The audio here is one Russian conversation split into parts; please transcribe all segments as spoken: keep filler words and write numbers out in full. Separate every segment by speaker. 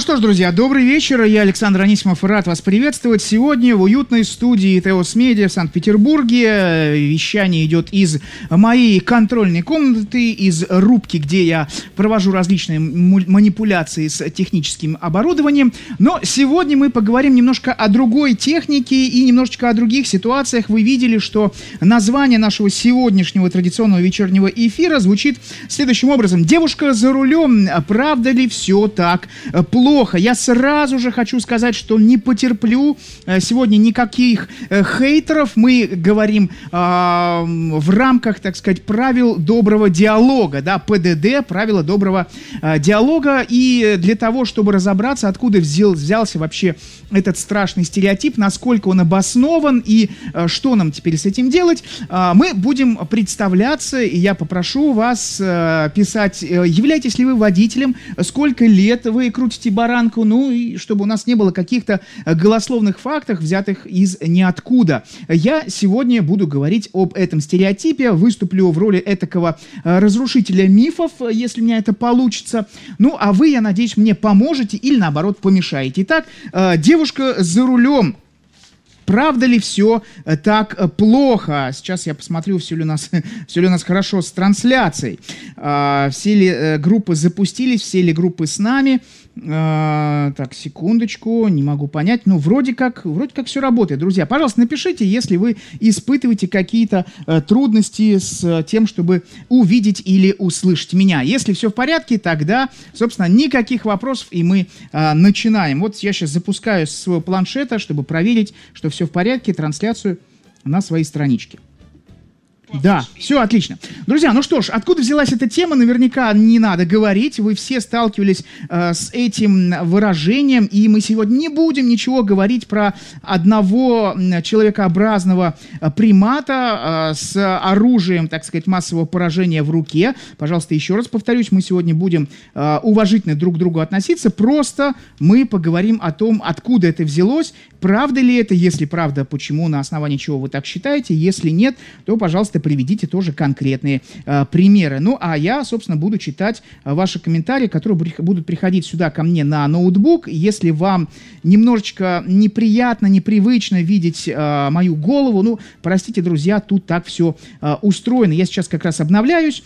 Speaker 1: что ж, друзья, добрый вечер. Я Александр Анисимов, рад вас приветствовать. Сегодня в уютной студии ТЭОС Медиа в Санкт-Петербурге. Вещание идет из моей контрольной комнаты, из рубки, где я провожу различные манипуляции с техническим оборудованием. Но сегодня мы поговорим немножко о другой технике и немножечко о других ситуациях. Вы видели, что название нашего сегодняшнего традиционного вечернего эфира звучит следующим образом. «Девушка за рулем. Правда ли все так плохо?» Я сразу же хочу сказать, что не потерплю сегодня никаких хейтеров. Мы говорим э, в рамках, так сказать, правил доброго диалога, да, ПДД, правила доброго э, диалога. И для того, чтобы разобраться, откуда взял, взялся вообще этот страшный стереотип, насколько он обоснован и э, что нам теперь с этим делать, э, мы будем представляться, и я попрошу вас э, писать, э, являетесь ли вы водителем, сколько лет вы крутите баранку, ну и чтобы у нас не было каких-то голословных фактов, взятых из ниоткуда. Я сегодня буду говорить об этом стереотипе, выступлю в роли этакого разрушителя мифов, если у меня это получится. Ну, а вы, я надеюсь, мне поможете или, наоборот, помешаете. Итак, девушка за рулем. Правда ли все так плохо? Сейчас я посмотрю, все ли у нас, все ли у нас хорошо с трансляцией. Все ли группы запустились, все ли группы с нами. Так, секундочку, не могу понять. Ну, вроде как, вроде как все работает. Друзья, пожалуйста, напишите, если вы испытываете какие-то э, трудности с тем, чтобы увидеть или услышать меня. Если все в порядке, тогда, собственно, никаких вопросов, и мы э, начинаем. Вот я сейчас запускаю с своего планшета, чтобы проверить, что все в порядке, трансляцию на своей страничке. Да, все отлично. Друзья, ну что ж, откуда взялась эта тема, наверняка не надо говорить. Вы все сталкивались э, с этим выражением, и мы сегодня не будем ничего говорить про одного человекообразного примата э, с оружием, так сказать, массового поражения в руке. Пожалуйста, еще раз повторюсь, мы сегодня будем э, уважительно друг к другу относиться. Просто мы поговорим о том, откуда это взялось, правда ли это, если правда, почему, на основании чего вы так считаете, если нет, то, пожалуйста, приведите тоже конкретные э, примеры. Ну, а я, собственно, буду читать э, ваши комментарии, которые будут приходить сюда ко мне на ноутбук. Если вам немножечко неприятно, непривычно видеть э, мою голову, ну, простите, друзья, тут так все э, устроено. Я сейчас как раз обновляюсь,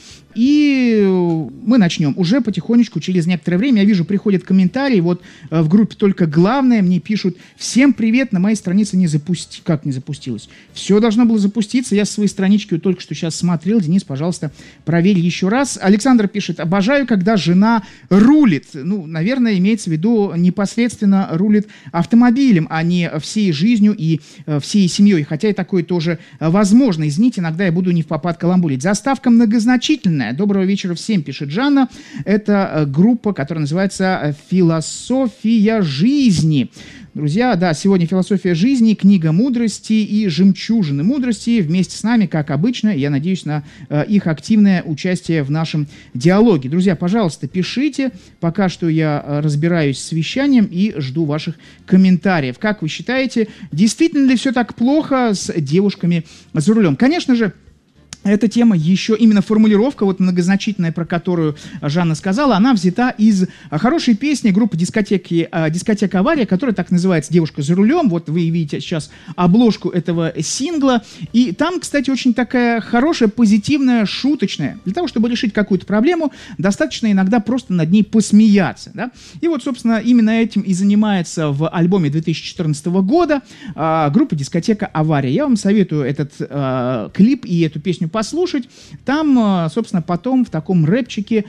Speaker 1: и мы начнем уже потихонечку, через некоторое время. Я вижу, приходят комментарии, вот э, в группе «Только главное» мне пишут: «Всем привет, на моей странице не запусти...» Как не запустилось? Все должно было запуститься, я с своей странички только что сейчас смотрел. Денис, пожалуйста, проверь еще раз. Александр пишет: «Обожаю, когда жена рулит». Ну, наверное, имеется в виду непосредственно рулит автомобилем, а не всей жизнью и э, всей семьей. Хотя и такое тоже э, возможно. Извините, иногда я буду не в попад каламбурить. Заставка многозначительная. Доброго вечера всем, пишет Жанна. Это э, группа, которая называется «Философия жизни». Друзья, да, сегодня «Философия жизни», книга мудрости и жемчужины мудрости. Вместе с нами, как обычно, я надеюсь на э, их активное участие в нашем диалоге. Друзья, пожалуйста, пишите. Пока что я э, разбираюсь с вещанием и жду ваших комментариев. Как вы считаете, действительно ли все так плохо с девушками за рулем? Конечно же, эта тема, еще именно формулировка, вот многозначительная, про которую Жанна сказала, она взята из хорошей песни группы дискотеки, дискотека «Авария», которая так называется «Девушка за рулем». Вот вы видите сейчас обложку этого сингла. И там, кстати, очень такая хорошая, позитивная, шуточная. Для того, чтобы решить какую-то проблему, достаточно иногда просто над ней посмеяться. Да? И вот, собственно, именно этим и занимается в альбоме две тысячи четырнадцатого года э, группа дискотека «Авария». Я вам советую этот э, клип и эту песню послушать. Там, собственно, потом в таком рэпчике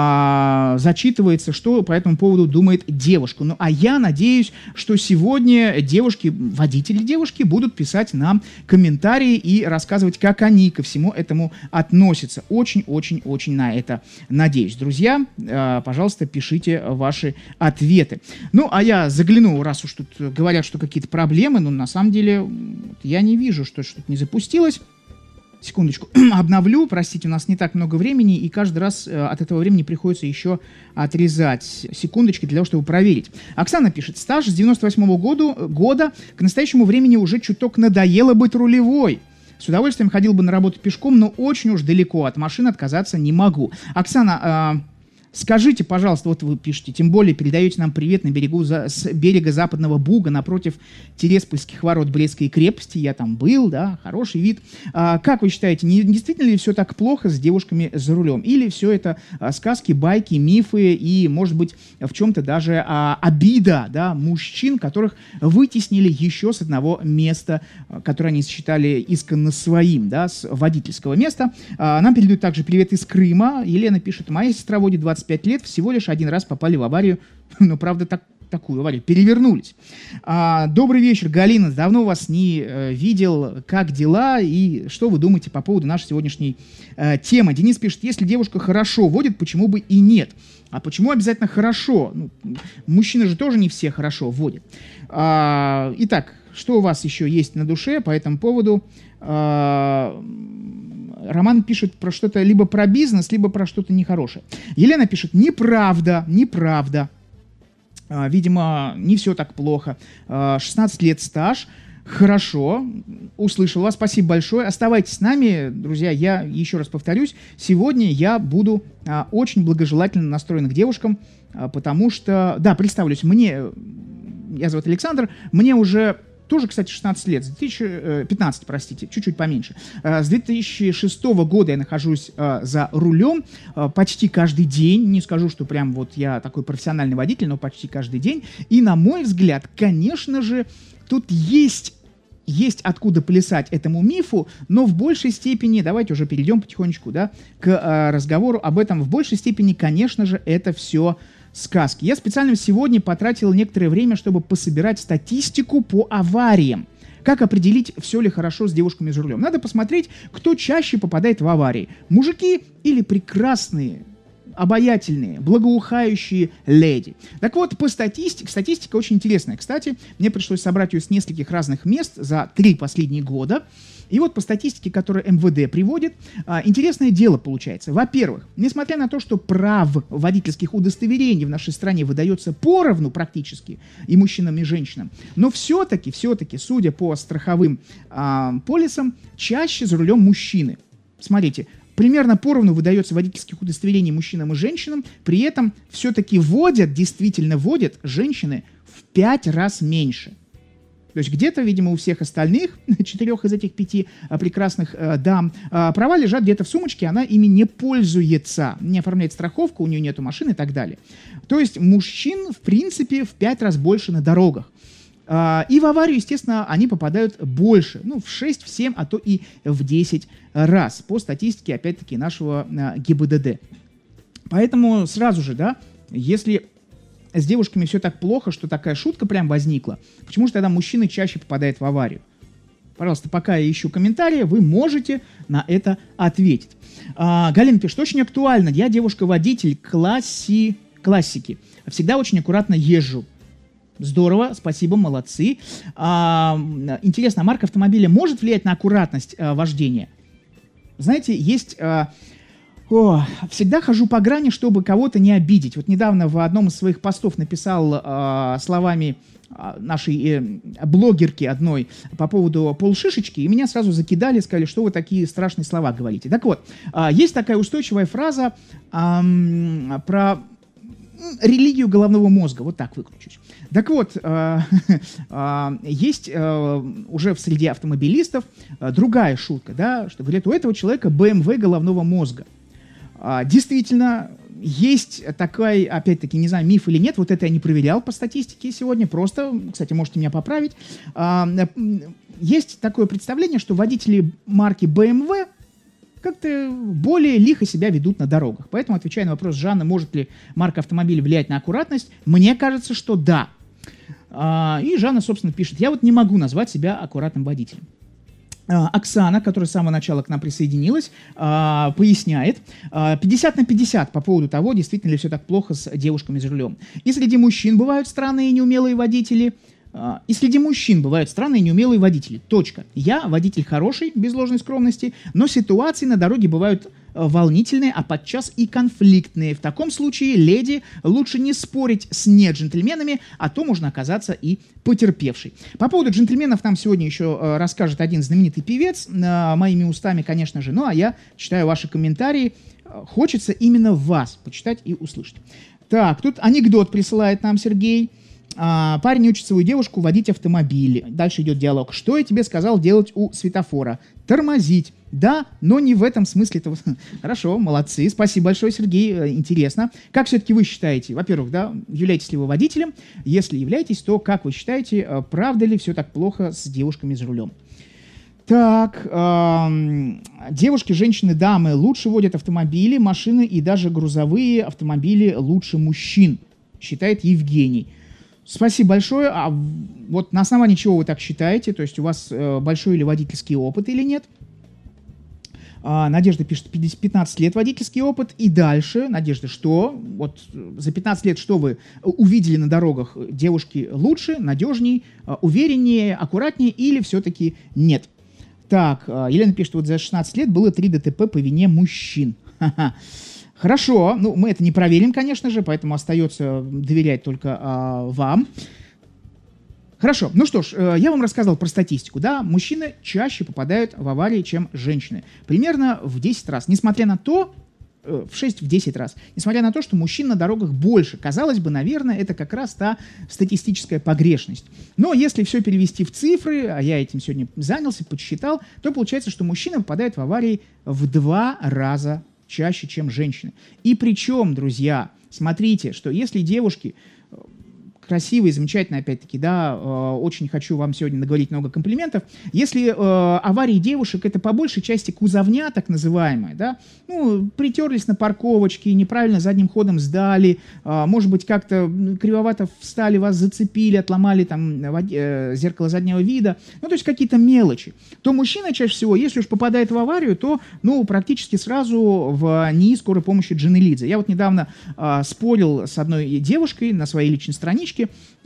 Speaker 1: а, зачитывается, что по этому поводу думает девушка. Ну, а я надеюсь, что сегодня девушки, водители девушки будут писать нам комментарии и рассказывать, как они ко всему этому относятся. Очень-очень-очень на это надеюсь. Друзья, а, пожалуйста, пишите ваши ответы. Ну, а я загляну, раз уж тут говорят, что какие-то проблемы, но на самом деле я не вижу, что что-то не запустилось. Секундочку, обновлю, простите, у нас не так много времени, и каждый раз э, от этого времени приходится еще отрезать секундочки для того, чтобы проверить. Оксана пишет: стаж с девяносто восьмого года, года к настоящему времени уже чуток надоело быть рулевой. С удовольствием ходил бы на работу пешком, но очень уж далеко от машин отказаться не могу. Оксана, Скажите, пожалуйста, вот вы пишете, тем более передаете нам привет на берегу за, с берега Западного Буга напротив Тереспольских ворот Брестской крепости. Я там был, да, хороший вид. А, как вы считаете, не, действительно ли все так плохо с девушками за рулем? Или все это а, сказки, байки, мифы и, может быть, в чем-то даже а, обида, да, мужчин, которых вытеснили еще с одного места, а, которое они считали исконно своим, да, с водительского места. А, нам передают также привет из Крыма. Елена пишет, моя сестра водит двадцать пять лет, всего лишь один раз попали в аварию, но, правда, так, такую аварию, перевернулись. А, добрый вечер, Галина, давно вас не э, видел, как дела и что вы думаете по поводу нашей сегодняшней э, темы? Денис пишет, если девушка хорошо водит, почему бы и нет? А почему обязательно хорошо? Ну, мужчины же тоже не все хорошо водят. А, итак, что у вас еще есть на душе по этому поводу? А, Роман пишет про что-то либо про бизнес, либо про что-то нехорошее. Елена пишет, неправда, неправда. А, видимо, не все так плохо. А, шестнадцать лет стаж. Хорошо, услышал вас, спасибо большое. Оставайтесь с нами, друзья, я еще раз повторюсь, сегодня я буду а, очень благожелательно настроен к девушкам, а, потому что, да, представлюсь, мне, я зовут Александр, мне уже... Тоже, кстати, шестнадцать лет, с две тысячи пятнадцать, простите, чуть-чуть поменьше. С две тысячи шестого года я нахожусь за рулем почти каждый день. Не скажу, что прям вот я такой профессиональный водитель, но почти каждый день. И, на мой взгляд, конечно же, тут есть... Есть откуда плясать этому мифу, но в большей степени, давайте уже перейдем потихонечку, да, к э, разговору об этом, в большей степени, конечно же, это все сказки. Я специально сегодня потратил некоторое время, чтобы пособирать статистику по авариям. Как определить, все ли хорошо с девушками за рулем? Надо посмотреть, кто чаще попадает в аварии. Мужики или прекрасные, обаятельные, благоухающие леди. Так вот, по статистике, статистика очень интересная. Кстати, мне пришлось собрать ее с нескольких разных мест за три последних года. И вот по статистике, которую эм вэ дэ приводит, а, интересное дело получается. Во-первых, несмотря на то, что прав водительских удостоверений в нашей стране выдается поровну практически и мужчинам, и женщинам, но все-таки, все-таки, судя по страховым а, полисам, чаще за рулем мужчины. Смотрите, примерно поровну выдается водительских удостоверений мужчинам и женщинам, при этом все-таки водят, действительно водят женщины в пять раз меньше. То есть где-то, видимо, у всех остальных, четырех из этих пяти а, прекрасных а, дам, а, права лежат где-то в сумочке, она ими не пользуется, не оформляет страховку, у нее нету машины и так далее. То есть мужчин, в принципе, в пять раз больше на дорогах. А, и в аварию, естественно, они попадают больше, ну, в шесть, в семь, а то и в десять раз, по статистике, опять-таки, нашего а, гэ бэ дэ дэ. Поэтому сразу же, да, если... с девушками все так плохо, что такая шутка прям возникла, почему же тогда мужчины чаще попадают в аварию? Пожалуйста, пока я ищу комментарии, вы можете на это ответить. А, Галина пишет, очень актуально. Я девушка-водитель класси... классики. Всегда очень аккуратно езжу. Здорово, спасибо, молодцы. А, интересно, а марка автомобиля может влиять на аккуратность а, вождения? Знаете, есть... А, О, всегда хожу по грани, чтобы кого-то не обидеть. Вот недавно в одном из своих постов написал э, словами э, нашей э, блогерки одной по поводу полшишечки, и меня сразу закидали, сказали, что вы такие страшные слова говорите. Так вот, э, есть такая устойчивая фраза э, про религию головного мозга. Вот так выкручусь. Так вот, э, э, есть э, уже в среде автомобилистов э, другая шутка, да, что говорят, у этого человека бэ эм вэ головного мозга. Действительно, есть такой, опять-таки, не знаю, миф или нет, вот это я не проверял по статистике сегодня, просто, кстати, можете меня поправить. Есть такое представление, что водители марки бэ эм вэ как-то более лихо себя ведут на дорогах. Поэтому, отвечая на вопрос Жанны, может ли марка автомобиля влиять на аккуратность, мне кажется, что да. И Жанна, собственно, пишет, я вот не могу назвать себя аккуратным водителем. Оксана, которая с самого начала к нам присоединилась, поясняет, пятьдесят на пятьдесят по поводу того, действительно ли все так плохо с девушками за рулем. И среди мужчин бывают странные и неумелые водители, и среди мужчин бывают странные и неумелые водители. Точка. Я водитель хороший, без ложной скромности, но ситуации на дороге бывают волнительные, а подчас и конфликтные. В таком случае, леди, лучше не спорить с не-джентльменами, а то можно оказаться и потерпевшей. По поводу джентльменов нам сегодня еще э, расскажет один знаменитый певец, э, моими устами, конечно же, ну а я читаю ваши комментарии. Хочется именно вас почитать и услышать. Так, тут анекдот присылает нам Сергей. А, парень учит свою девушку водить автомобиль. Дальше идет диалог. Что я тебе сказал делать у светофора? Тормозить. Да, но не в этом смысле. Хорошо, молодцы. Спасибо большое, Сергей. Интересно. Как все-таки вы считаете? Во-первых, да, являетесь ли вы водителем? Если являетесь, то как вы считаете, правда ли все так плохо с девушками за рулем? Так, эм, девушки, женщины, дамы лучше водят автомобили, машины и даже грузовые автомобили лучше мужчин, считает Евгений. Спасибо большое. А вот на основании чего вы так считаете? То есть у вас э, большой или водительский опыт или нет? А, Надежда пишет, пятнадцать лет водительский опыт. И дальше, Надежда, что? Вот за пятнадцать лет что вы увидели на дорогах? Девушки лучше, надежнее, увереннее, аккуратнее или все-таки нет? Так, Елена пишет, вот за шестнадцать лет было три ДТП по вине мужчин. Ха-ха. Хорошо, ну мы это не проверим, конечно же, поэтому остается доверять только а, вам. Хорошо, ну что ж, э, я вам рассказывал про статистику, да, мужчины чаще попадают в аварии, чем женщины. Примерно в десять раз, несмотря на то, в шесть-десять раз. Несмотря на то, что мужчин на дорогах больше. Казалось бы, наверное, это как раз та статистическая погрешность. Но если все перевести в цифры, а я этим сегодня занялся, подсчитал, то получается, что мужчины попадают в аварии в два раза чаще, чем женщины. И причем, друзья, смотрите, что если девушки красивые, замечательные, опять-таки, да, э, очень хочу вам сегодня наговорить много комплиментов. Если э, аварии девушек, это по большей части кузовня, так называемая, да, ну, притерлись на парковочке, неправильно задним ходом сдали, э, может быть, как-то кривовато встали, вас зацепили, отломали там э, зеркало заднего вида, ну, то есть какие-то мелочи, то мужчина чаще всего, если уж попадает в аварию, то, ну, практически сразу в НИИ скорой помощи Джанелидзе. Я вот недавно э, спорил с одной девушкой на своей личной страничке.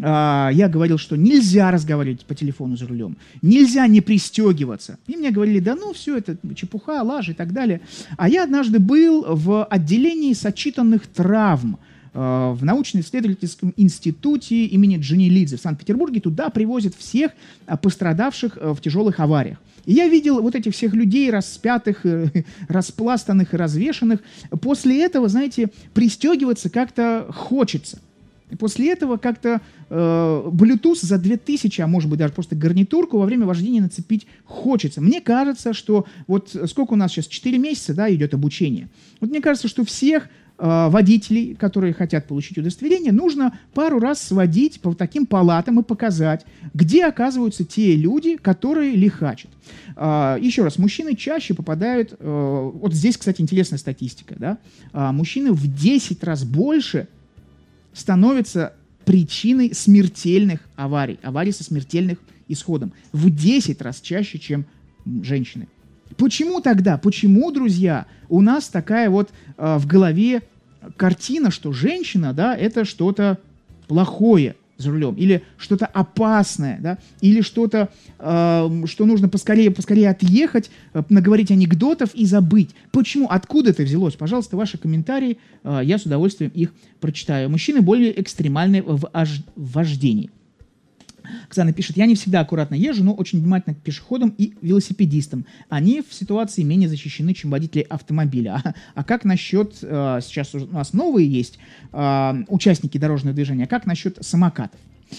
Speaker 1: Я говорил, что нельзя разговаривать по телефону за рулем, нельзя не пристегиваться. И мне говорили, да ну все это чепуха, лажа и так далее. А я однажды был в отделении сочетанных травм в научно-исследовательском институте имени Джанелидзе в Санкт-Петербурге. Туда привозят всех пострадавших в тяжелых авариях. И я видел вот этих всех людей, распятых, распластанных и развешанных. После этого, знаете, пристегиваться как-то хочется. И после этого как-то э, Bluetooth за две тысячи, а может быть даже просто гарнитурку во время вождения нацепить хочется. Мне кажется, что вот сколько у нас сейчас, четыре месяца, да, идет обучение. Вот мне кажется, что всех э, водителей, которые хотят получить удостоверение, нужно пару раз сводить по таким палатам и показать, где оказываются те люди, которые лихачат. Э, еще раз, мужчины чаще попадают, э, вот здесь, кстати, интересная статистика, да, э, мужчины в десять раз больше становится причиной смертельных аварий, аварий со смертельным исходом. В десять раз чаще, чем женщины. Почему тогда? Почему, друзья, у нас такая вот э, в голове картина, что женщина, да, это что-то плохое за рулем, или что-то опасное, да, или что-то, э, что нужно поскорее, поскорее отъехать, э, наговорить анекдотов и забыть. Почему? Откуда это взялось? Пожалуйста, ваши комментарии, э, я с удовольствием их прочитаю. Мужчины более экстремальны в, ож- в вождении. Оксана пишет, я не всегда аккуратно езжу, но очень внимательно к пешеходам и велосипедистам. Они в ситуации менее защищены, чем водители автомобиля. А, а как насчет, э, сейчас у нас новые есть э, участники дорожного движения, а как насчет самокатов?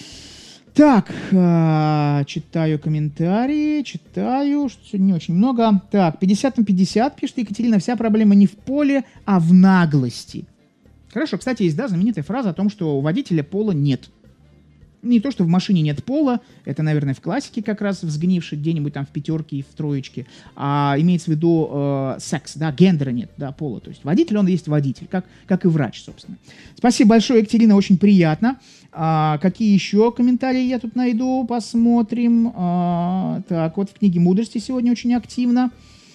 Speaker 1: Так, э, читаю комментарии, читаю, что сегодня не очень много. Так, пятьдесят на пятьдесят, пишет Екатерина, вся проблема не в поле, а в наглости. Хорошо, кстати, есть, да, знаменитая фраза о том, что у водителя пола нет. Не то, что в машине нет пола, это, наверное, в классике как раз взгнивший где-нибудь там в пятерке и в троечке, а имеется в виду э, секс, да, гендера нет, да, пола. То есть водитель, он есть водитель, как, как и врач, собственно. Спасибо большое, Екатерина, очень приятно. А, какие еще комментарии я тут найду, посмотрим. А, так, вот в книге мудрости сегодня очень активно.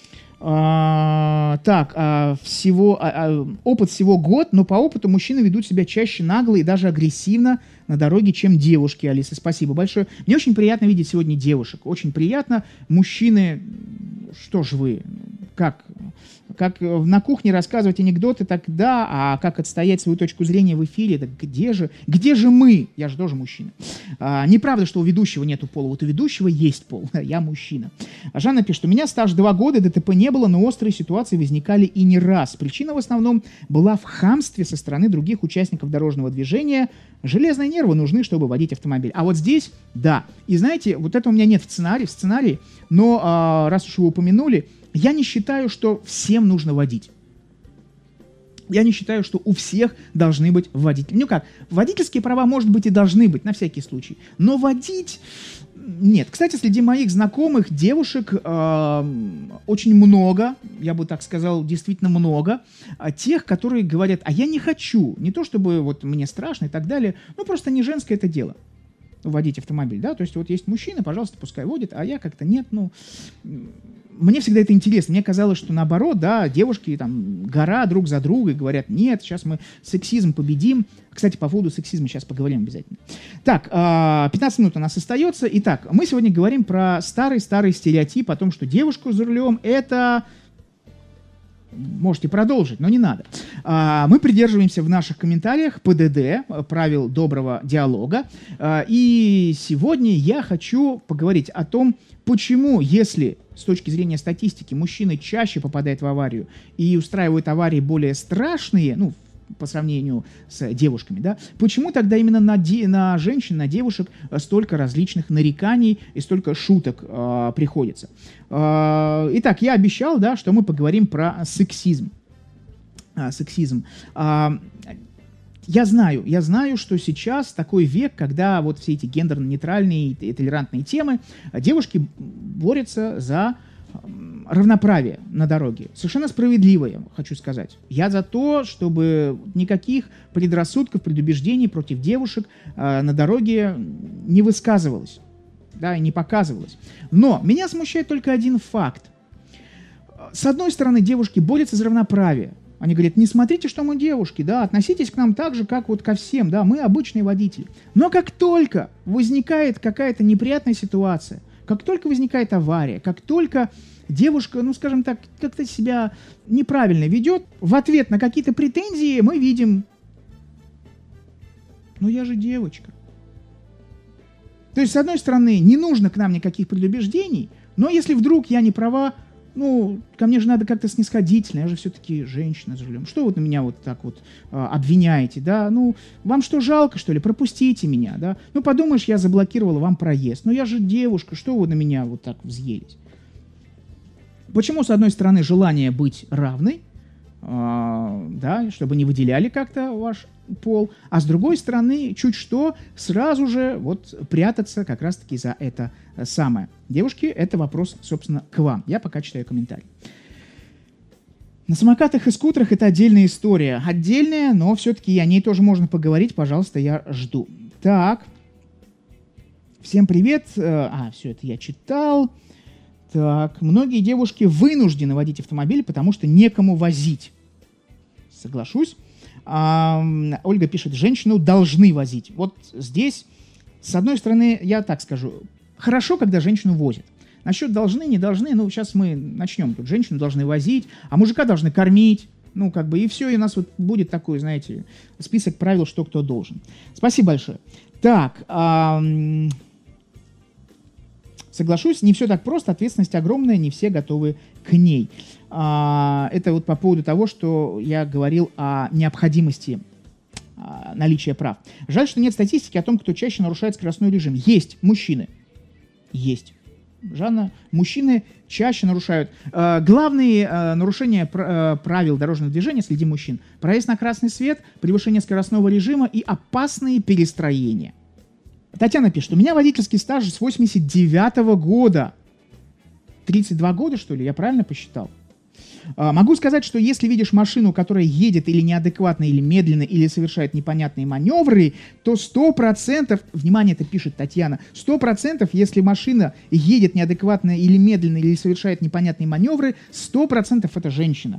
Speaker 1: А, так, а, всего, а, а, опыт всего год, но по опыту мужчины ведут себя чаще нагло и даже агрессивно на дороге, чем девушки, Алиса. Спасибо большое. Мне очень приятно видеть сегодня девушек. Очень приятно. Мужчины, что ж вы, как? как на кухне рассказывать анекдоты, так да, а как отстоять свою точку зрения в эфире, так где же, где же мы? Я же тоже мужчина. А, неправда, что у ведущего нету пола, вот у ведущего есть пол, я мужчина. А Жанна пишет, у меня стаж два года, ДТП не было, но острые ситуации возникали и не раз. Причина в основном была в хамстве со стороны других участников дорожного движения. Железные нервы нужны, чтобы водить автомобиль. А вот здесь, да. И знаете, вот это у меня нет в сценарии, в сценарии, но а, раз уж вы упомянули, я не считаю, что всем нужно водить. Я не считаю, что у всех должны быть водители. Ну как, водительские права, может быть, и должны быть, на всякий случай. Но водить... Нет. Кстати, среди моих знакомых девушек э, очень много, я бы так сказал, действительно много, а тех, которые говорят, а я не хочу. Не то, чтобы вот мне страшно и так далее, ну просто не женское это дело. Водить автомобиль, да, то есть вот есть мужчина, пожалуйста, пускай водит, а я как-то нет, ну... Мне всегда это интересно. Мне казалось, что наоборот, да, девушки там гора друг за другой говорят, нет, сейчас мы сексизм победим. Кстати, по поводу сексизма сейчас поговорим обязательно. Так, пятнадцать минут у нас остается. Итак, мы сегодня говорим про старый-старый стереотип о том, что девушка за рулем — это... Можете продолжить, но не надо. А, мы придерживаемся в наших комментариях ПДД, правил доброго диалога. А, и сегодня я хочу поговорить о том, почему, если с точки зрения статистики мужчины чаще попадают в аварию и устраивают аварии более страшные, ну, по сравнению с девушками, да, почему тогда именно на, де- на женщин, на девушек столько различных нареканий и столько шуток э, приходится. Э, итак, я обещал, да, что мы поговорим про сексизм. А, сексизм. А, я знаю, я знаю, что сейчас такой век, когда вот все эти гендерно-нейтральные и толерантные темы, девушки борются за равноправие на дороге. Совершенно справедливо, я хочу сказать. Я за то, чтобы никаких предрассудков, предубеждений против девушек э, на дороге не высказывалось, да, и не показывалось. Но меня смущает только один факт. С одной стороны, девушки борются за равноправие. Они говорят, не смотрите, что мы девушки, да, относитесь к нам так же, как вот ко всем, да, мы обычные водители. Но как только возникает какая-то неприятная ситуация, как только возникает авария, как только девушка, ну, скажем так, как-то себя неправильно ведет, в ответ на какие-то претензии мы видим, ну, я же девочка. То есть, с одной стороны, не нужно к нам никаких предубеждений, но если вдруг я не права, ну, ко мне же надо как-то снисходительно, я же все-таки женщина за рулем. Что вы на меня вот так вот а, обвиняете, да? Ну, вам что, жалко, что ли? Пропустите меня, да? Ну, подумаешь, я заблокировала вам проезд. Ну, я же девушка, что вы на меня вот так взъелись? Почему, с одной стороны, желание быть равной, э, да, чтобы не выделяли как-то ваш пол, а с другой стороны, чуть что, сразу же вот прятаться как раз-таки за это самое. Девушки, это вопрос, собственно, к вам. Я пока читаю комментарий. На самокатах и скутерах это отдельная история. Отдельная, но все-таки о ней тоже можно поговорить. Пожалуйста, я жду. Так. Всем привет. А, все это я читал. Так, многие девушки вынуждены водить автомобиль, потому что некому возить. Соглашусь. А, Ольга пишет, женщину должны возить. Вот здесь, с одной стороны, я так скажу, хорошо, когда женщину возят. Насчет должны, не должны, ну, сейчас мы начнем. Тут женщину должны возить, а мужика должны кормить. Ну, как бы, и все, и у нас вот будет такой, знаете, список правил, что кто должен. Спасибо большое. Так, а... соглашусь, не все так просто, ответственность огромная, не все готовы к ней. А, это вот по поводу того, что я говорил о необходимости а, наличия прав. Жаль, что нет статистики о том, кто чаще нарушает скоростной режим. Есть мужчины. Есть. Жанна, мужчины чаще нарушают. А, главные а, нарушения пр- а, правил дорожного движения среди мужчин: проезд на красный свет, превышение скоростного режима и опасные перестроения. Татьяна пишет, у меня водительский стаж с восемьдесят девятого года. тридцать два года, что ли? Я правильно посчитал? А, могу сказать, что если видишь машину, которая едет или неадекватно, или медленно, или совершает непонятные маневры, то сто процентов, внимание, это пишет Татьяна, сто процентов, если машина едет неадекватно или медленно, или совершает непонятные маневры, сто процентов это женщина.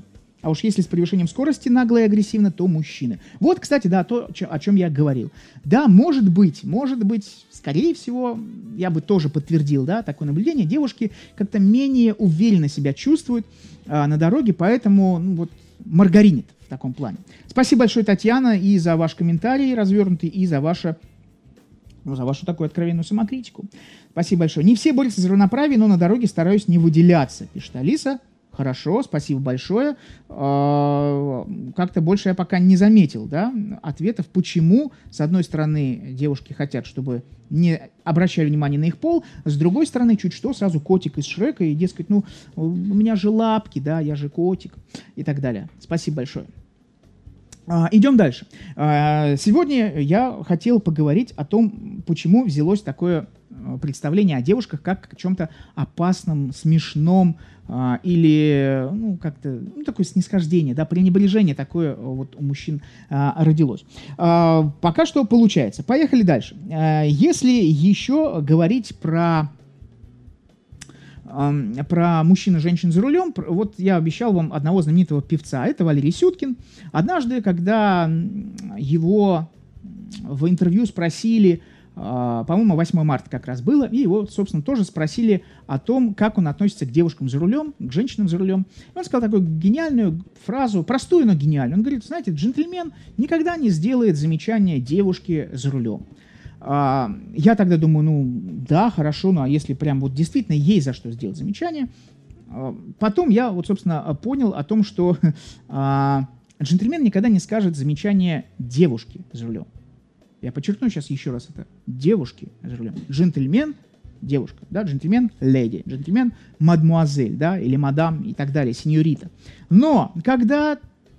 Speaker 1: А уж если с превышением скорости нагло и агрессивно, то мужчины. Вот, кстати, да, то, о чем я говорил. Да, может быть, может быть, скорее всего, я бы тоже подтвердил, да, такое наблюдение. Девушки как-то менее уверенно себя чувствуют а, на дороге, поэтому, ну, вот, маргаринит в таком плане. Спасибо большое, Татьяна, и за ваш комментарий развернутый, и за ваше... Ну, за вашу такую откровенную самокритику. Спасибо большое. Не все борются за равноправие, но на дороге стараюсь не выделяться, пишет Алиса. Хорошо, спасибо большое. Как-то больше я пока не заметил, да, ответов, почему, с одной стороны, девушки хотят, чтобы не обращали внимания на их пол, с другой стороны, чуть что, сразу котик из Шрека, и, дескать, ну, у меня же лапки, да, я же котик, и так далее. Спасибо большое. Uh, идем дальше. Uh, сегодня я хотел поговорить о том, почему взялось такое uh, представление о девушках как о чем-то опасном, смешном uh, или ну, как-то ну, такое снисхождение, да, пренебрежение такое uh, вот у мужчин uh, родилось. Uh, пока что получается. Поехали дальше. Uh, если еще говорить про... про мужчин и женщин за рулем, вот я обещал вам одного знаменитого певца, это Валерий Сюткин. Однажды, когда его в интервью спросили, по-моему, восьмое марта как раз было, и его, собственно, тоже спросили о том, как он относится к девушкам за рулем, к женщинам за рулем. И он сказал такую гениальную фразу, простую, но гениальную. Он говорит, знаете, джентльмен никогда не сделает замечания девушке за рулем. Я тогда думаю, ну да, хорошо, ну а если прям вот действительно есть за что сделать замечание. Потом я вот, собственно, понял о том, что а, джентльмен никогда не скажет замечание девушке за рулем. Я подчеркну сейчас еще раз это. Девушки за рулем. Джентльмен – девушка, да, джентльмен – леди, джентльмен – мадмуазель, да, или мадам и так далее, сеньорита. Но когда...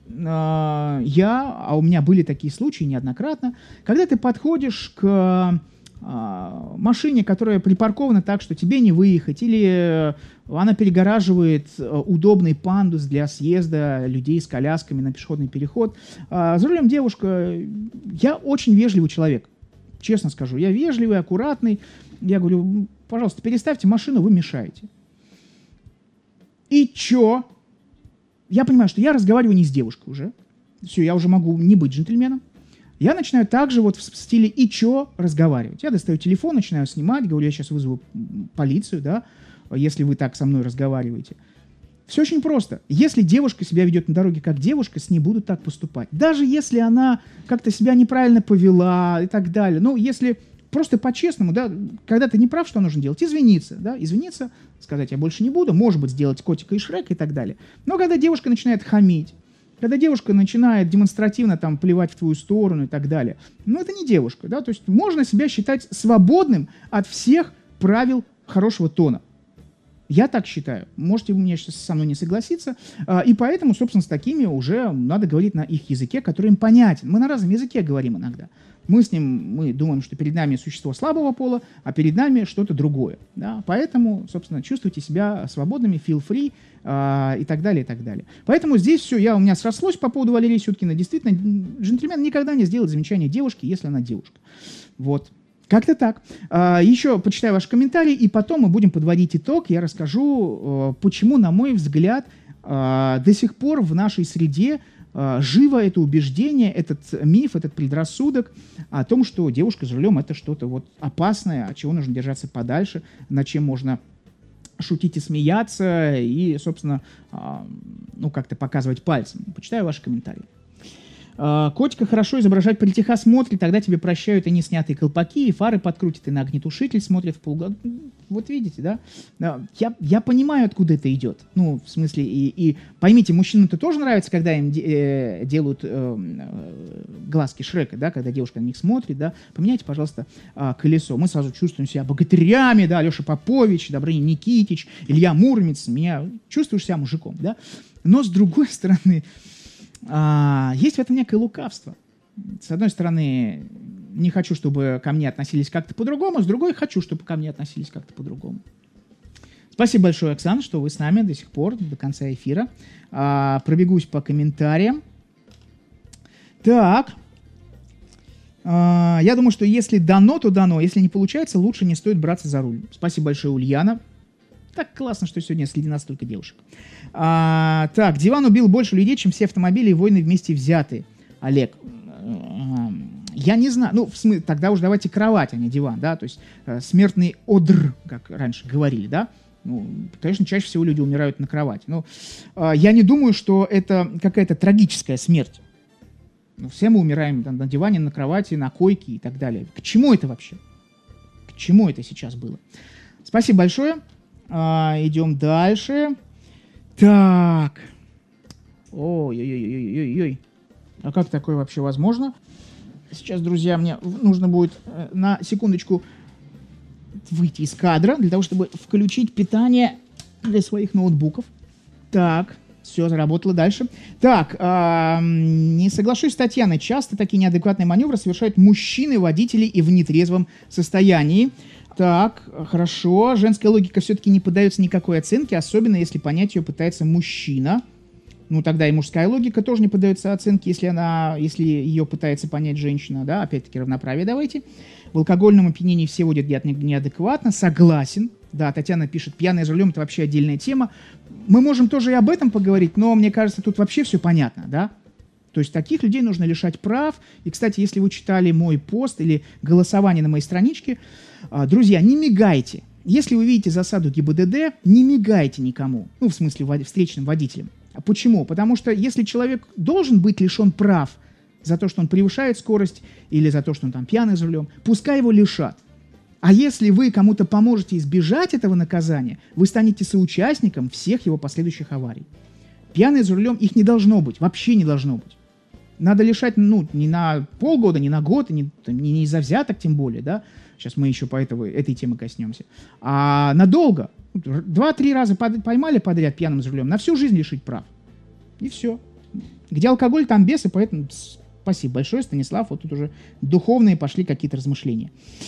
Speaker 1: я, а у меня были такие случаи неоднократно, когда ты подходишь к а, машине, которая припаркована так, что тебе не выехать, или она перегораживает удобный пандус для съезда людей с колясками на пешеходный переход. А, за рулем девушка, я очень вежливый человек, честно скажу, я вежливый, аккуратный, я говорю, пожалуйста, переставьте машину, вы мешаете. И чё? Я понимаю, что я разговариваю не с девушкой уже. Все, я уже могу не быть джентльменом. Я начинаю также вот в стиле «и чё» разговаривать. Я достаю телефон, начинаю снимать, говорю, я сейчас вызову полицию, да, если вы так со мной разговариваете. Все очень просто. Если девушка себя ведет на дороге как девушка, с ней будут так поступать. Даже если она как-то себя неправильно повела и так далее. Ну, если... Просто по-честному, да, когда ты не прав, что нужно делать? Извиниться, да, извиниться, сказать, я больше не буду, может быть, сделать котика и Шрека и так далее. Но когда девушка начинает хамить, когда девушка начинает демонстративно там плевать в твою сторону и так далее, ну, это не девушка, да, то есть можно себя считать свободным от всех правил хорошего тона. Я так считаю. Можете вы мне сейчас со мной не согласиться. И поэтому, собственно, с такими уже надо говорить на их языке, который им понятен. Мы на разном языке говорим иногда. Мы с ним, мы думаем, что перед нами существо слабого пола, а перед нами что-то другое. Да? Поэтому, собственно, чувствуйте себя свободными, feel free э, и так далее, и так далее. Поэтому здесь все, я, у меня срослось по поводу Валерия Сюткина. Действительно, джентльмен никогда не сделает замечание девушке, если она девушка. Вот. Как-то так. А, еще почитаю ваши комментарии, и потом мы будем подводить итог. Я расскажу, почему, на мой взгляд, до сих пор в нашей среде живо это убеждение, этот миф, этот предрассудок о том, что девушка за рулем — это что-то вот опасное, от чего нужно держаться подальше, над чем можно шутить и смеяться, и, собственно, ну, как-то показывать пальцем. Почитаю ваши комментарии. Котика хорошо изображать при техосмотре, тогда тебе прощают и не снятые колпаки, и фары подкрутят, и на огнетушитель смотрят в полгода. Вот видите, да? Я, я понимаю, откуда это идет. Ну, в смысле, и, и поймите, мужчинам-то тоже нравится, когда им де, э, делают э, э, глазки Шрека, да, когда девушка на них смотрит, да. Поменяйте, пожалуйста, э, колесо. Мы сразу чувствуем себя богатырями, да, Алеша Попович, Добрыня Никитич, Илья Муромец. Меня чувствуешь себя мужиком, да. Но, с другой стороны... А, есть в этом некое лукавство. С одной стороны, не хочу, чтобы ко мне относились как-то по-другому, с другой, хочу, чтобы ко мне относились как-то по-другому. Спасибо большое, Оксана, что вы с нами до сих пор, до конца эфира. А, пробегусь по комментариям. Так. А, я думаю, что если дано, то дано. Если не получается, лучше не стоит браться за руль. Спасибо большое, Ульяна. Так классно, что сегодня среди нас только девушек. А, так, диван убил больше людей, чем все автомобили и войны вместе взятые. Олег, я не знаю, ну, в смысле, тогда уж давайте кровать, а не диван, да, то есть э, смертный одр, как раньше говорили, да. Ну, конечно, чаще всего люди умирают на кровати. Но э, я не думаю, что это какая-то трагическая смерть. Ну, все мы умираем там, на диване, на кровати, на койке и так далее. К чему это вообще? К чему это сейчас было? Спасибо большое. А, идем дальше. Так. Ой-ой-ой-ой-ой-ой. А как такое вообще возможно? Сейчас, друзья, мне нужно будет э, на секундочку выйти из кадра, для того, чтобы включить питание для своих ноутбуков. Так, все, заработало дальше. Так, э, не соглашусь с Татьяной. Часто такие неадекватные маневры совершают мужчины-водители и в нетрезвом состоянии. Так, хорошо. Женская логика все-таки не поддается никакой оценке, особенно если понять ее пытается мужчина. Ну, тогда и мужская логика тоже не поддается оценке, если она, если ее пытается понять женщина, да, опять-таки равноправие давайте. В алкогольном опьянении все водят неадекватно, согласен. Да, Татьяна пишет, пьяный за рулем — это вообще отдельная тема. Мы можем тоже и об этом поговорить, но мне кажется, тут вообще все понятно, да. То есть таких людей нужно лишать прав. И, кстати, если вы читали мой пост или голосование на моей страничке, друзья, не мигайте. Если вы видите засаду ГИБДД, не мигайте никому, ну, в смысле встречным водителям. А почему? Потому что если человек должен быть лишен прав за то, что он превышает скорость или за то, что он там пьяный за рулем, пускай его лишат. А если вы кому-то поможете избежать этого наказания, вы станете соучастником всех его последующих аварий. Пьяные за рулем, их не должно быть, вообще не должно быть. Надо лишать, ну, не на полгода, не на год, не, не, не за взяток тем более, да. Сейчас мы еще по этого, этой теме коснемся. А надолго. Два-три раза под, поймали подряд пьяным за рулем, на всю жизнь лишить прав. И все. Где алкоголь, там бесы, поэтому спасибо большое, Станислав. Вот тут уже духовные пошли какие-то размышления.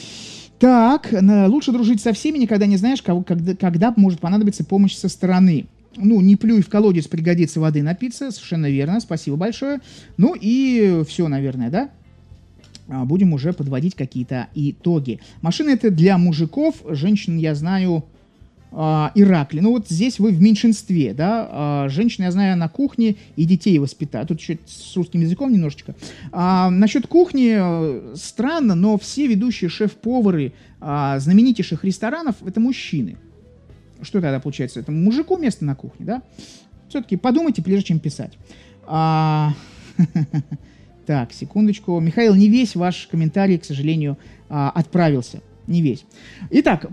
Speaker 1: Так, лучше дружить со всеми, никогда не знаешь, кого, когда, когда может понадобиться помощь со стороны. Ну, не плюй в колодец, пригодится воды напиться, совершенно верно, спасибо большое. Ну и все, наверное, да? Будем уже подводить какие-то итоги. Машина — это для мужиков, женщин, я знаю, э, Иракли. Ну вот здесь вы в меньшинстве, да? Э, женщин, я знаю, на кухне и детей воспитают. Тут еще с русским языком немножечко. А, насчет кухни э, странно, но все ведущие шеф-повары э, знаменитейших ресторанов — это мужчины. Что тогда получается? Это мужику место на кухне, да? Все-таки подумайте, прежде чем писать. А... Так, секундочку. Михаил, не весь ваш комментарий, к сожалению, отправился. Не весь. Итак,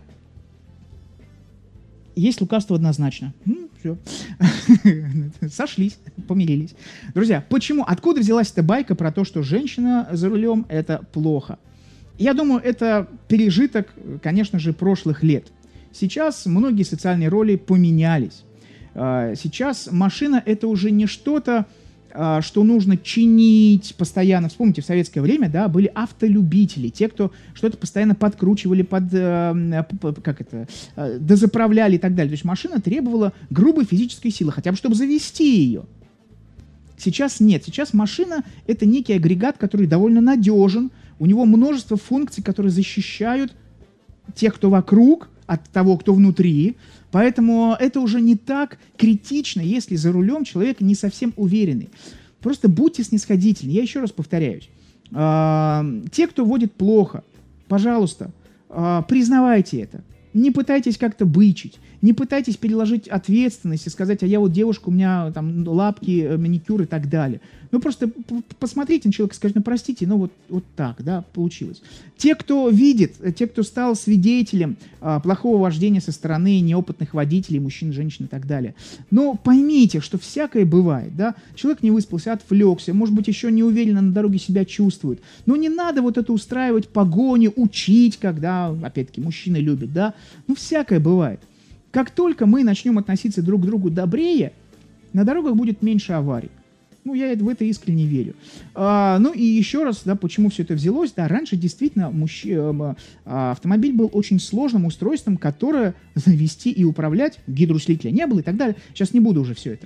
Speaker 1: есть лукавство однозначно. Ну, все. Сошлись, помирились. Друзья, почему? Откуда взялась эта байка про то, что женщина за рулем — это плохо? Я думаю, это пережиток, конечно же, прошлых лет. Сейчас многие социальные роли поменялись. Сейчас машина — это уже не что-то, что нужно чинить постоянно. Вспомните, в советское время, да, были автолюбители, те, кто что-то постоянно подкручивали, под, как это, дозаправляли и так далее. То есть машина требовала грубой физической силы, хотя бы чтобы завести ее. Сейчас нет. Сейчас машина — это некий агрегат, который довольно надежен. У него множество функций, которые защищают тех, кто вокруг, от того, кто внутри. Поэтому это уже не так критично, если за рулем человек не совсем уверенный. Просто будьте снисходительны. Я еще раз повторяюсь. Те, кто водит плохо, пожалуйста, признавайте это. Не пытайтесь как-то бычить. Не пытайтесь переложить ответственность и сказать, а я вот девушка, у меня там лапки, маникюр и так далее. Ну, просто посмотрите на человека и скажите, ну, простите, ну, вот, вот так, да, получилось. Те, кто видит, те, кто стал свидетелем а, плохого вождения со стороны неопытных водителей, мужчин, женщин и так далее, но поймите, что всякое бывает, да. Человек не выспался, отвлекся, может быть, еще неуверенно на дороге себя чувствует. Но не надо вот это устраивать погоню, учить, когда, опять-таки, мужчины любят, да. Ну, всякое бывает. Как только мы начнем относиться друг к другу добрее, на дорогах будет меньше аварий. Ну, я в это искренне верю. А, ну, и еще раз, да, почему все это взялось. Да, раньше действительно мужч... а, автомобиль был очень сложным устройством, которое завести и управлять, гидроусилителя не было и так далее. Сейчас не буду уже все это.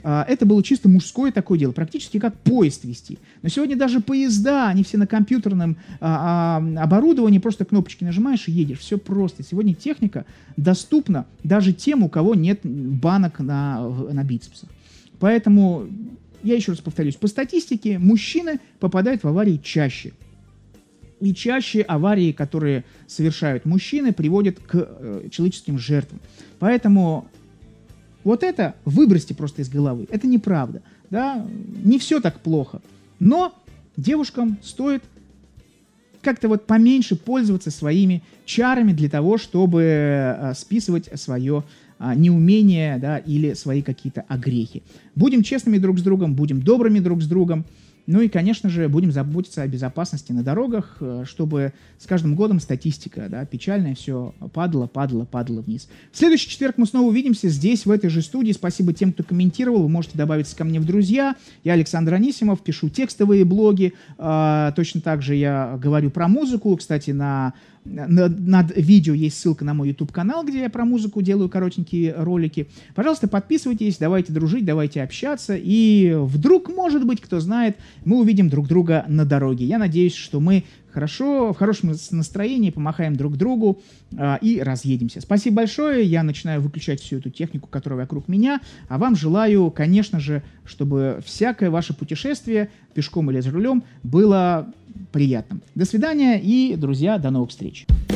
Speaker 1: это было чисто мужское такое дело, практически как поезд вести. Но сегодня даже поезда, они все на компьютерном а, а, оборудовании, просто кнопочки нажимаешь и едешь. Все просто. Сегодня техника доступна даже тем, у кого нет банок на, на бицепсах. Поэтому, я еще раз повторюсь, по статистике мужчины попадают в аварии чаще. И чаще аварии, которые совершают мужчины, приводят к э, человеческим жертвам. Поэтому вот это выбросьте просто из головы. Это неправда. Да? Не все так плохо. Но девушкам стоит как-то вот поменьше пользоваться своими чарами для того, чтобы э, списывать свое э, неумение, да, или свои какие-то огрехи. Будем честными друг с другом, будем добрыми друг с другом. Ну и, конечно же, будем заботиться о безопасности на дорогах, чтобы с каждым годом статистика, да, печальная, все падала, падала, падала вниз. В следующий четверг мы снова увидимся здесь, в этой же студии. Спасибо тем, кто комментировал. Вы можете добавиться ко мне в друзья. Я Александр Анисимов, пишу текстовые блоги. А, точно так же я говорю про музыку. Кстати, на... над видео есть ссылка на мой YouTube-канал, где я про музыку делаю коротенькие ролики. Пожалуйста, подписывайтесь, давайте дружить, давайте общаться. И вдруг, может быть, кто знает, мы увидим друг друга на дороге. Я надеюсь, что мы хорошо, в хорошем настроении помахаем друг другу э, и разъедемся. Спасибо большое. Я начинаю выключать всю эту технику, которая вокруг меня. А вам желаю, конечно же, чтобы всякое ваше путешествие, пешком или за рулем, было приятным. До свидания и, друзья, до новых встреч.